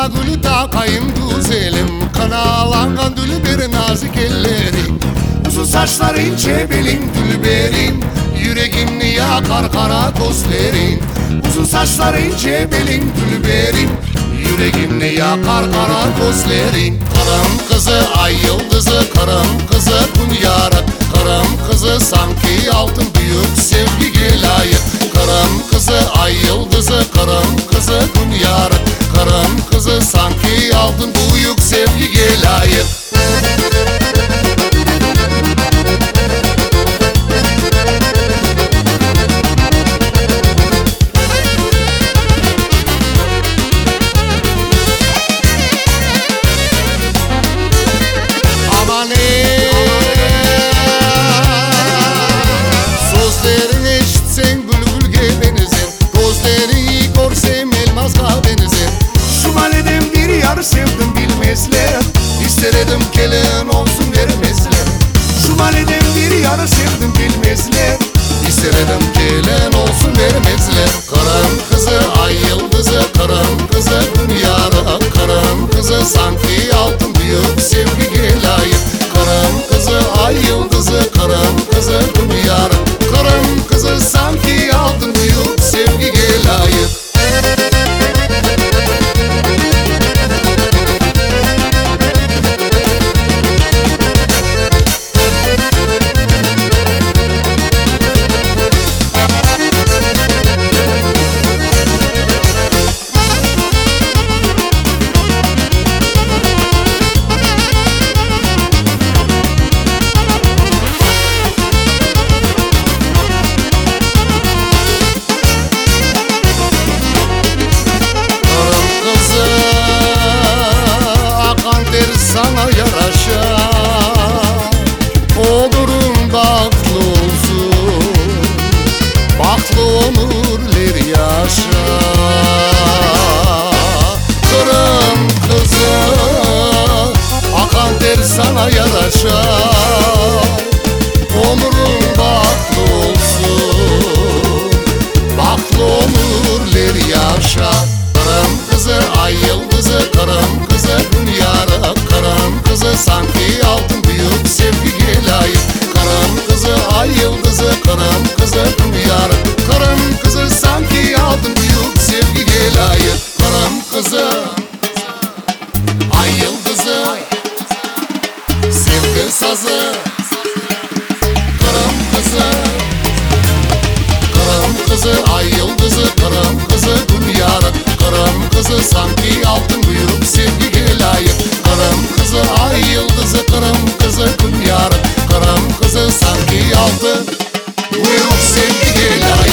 Kara gülü takayım güzelim, kanalangan dülberin nazik ellerin. Uzun saçları ince belin dülberin, yüreğimni yakar kara gözlerin. Uzun saçları ince belin dülberin, yüreğimni yakar kara gözlerin. Karım kızı ay yıldızı, karım kızı gün yarı, karım kızı sanki altın büyük sevgiye layık. Karım kızı ay yıldızı, karım kızı gün yarı, karım kızı sanki altın büyük sevgiye layık. Sevdim bilmezler, İsterim gelin olsun vermezler. şu mahalleden bir yarı sevdim bilmezler. İsterim gelin olsun vermezler. Karım kızı ay yıldızı, karım kızı gün yarı, karım kızı sanki altın büyük sevgiye layık. Karım kızı ay yıldızı, karım kızı gün yarı, karım kızı sanki altın büyük sevgiye layık. Sana yaraşar, olurum baklı olsun, baklı ömürler yaşa. Kırım kızı, akan ter sana yaraşar, ömrüm baklı olsun, baklı ömürler yaşa. Kırım kızı ay yıldızı, kırım kızı gün yarı, karım kızı sanki altın büyük sevgiye layık. Karım kızı ay yıldızı, karım kızı gün yarı, karım kızı sanki altın büyük sevgiye layık. Karım kızı ay yıldızı, sevgi sazı. Karım kızı, karım kızı ay yıldızı, karım kızı gün yarı, karım kızı sanki altın büyük sevgiye layık. Karım kızı ay yıldızı, karım kızı gün yarı, karım kızı sanki altın büyük sevgiye layık.